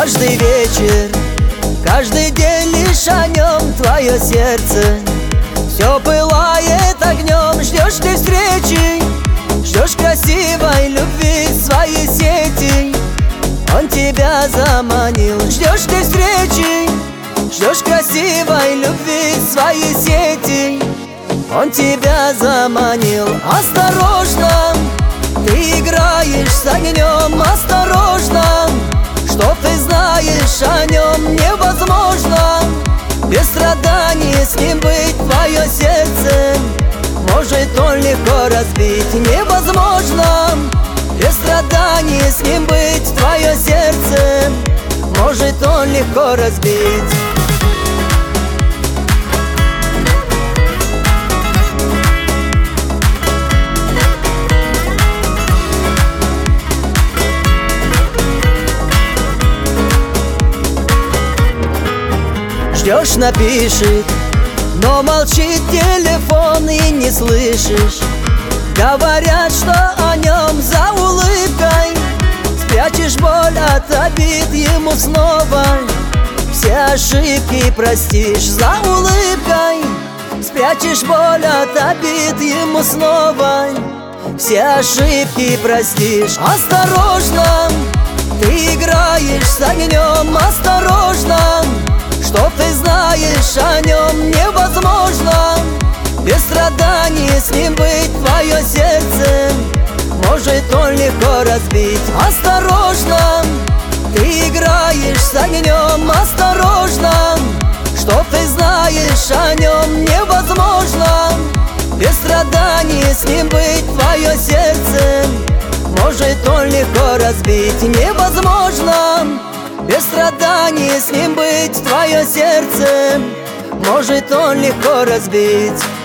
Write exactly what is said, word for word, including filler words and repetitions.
Каждый вечер, каждый день лишь о нем твое сердце все пылает огнем. Ждешь ты встречи, ждешь красивой любви в свои сети. Он тебя заманил. Ждешь ты встречи, ждешь красивой любви в свои сети. Он тебя заманил. Осторожно, ты играешь с огнем. Осторожно, что ты знаешь о нем невозможно. Без страданий с ним быть твое сердце может он легко разбить. Невозможно без страданий с ним быть твое сердце может он легко разбить. Ждешь, напишет, но молчит телефон и не слышишь. Говорят, что о нем за улыбкой спрячешь боль от обид ему снова. Все ошибки простишь за улыбкой, спрячешь боль от обид ему снова. Все ошибки простишь. Осторожно, ты играешь с огнем. Осторожно, что ты знаешь о нем невозможно. Без страданий с ним быть твое сердце может он легко разбить. Осторожно, ты играешь с огнем. Осторожно, что ты знаешь о нем невозможно. Без страданий с ним быть твое сердце может он легко разбить. Невозможно без страданий с ним быть твое сердце может он легко разбить.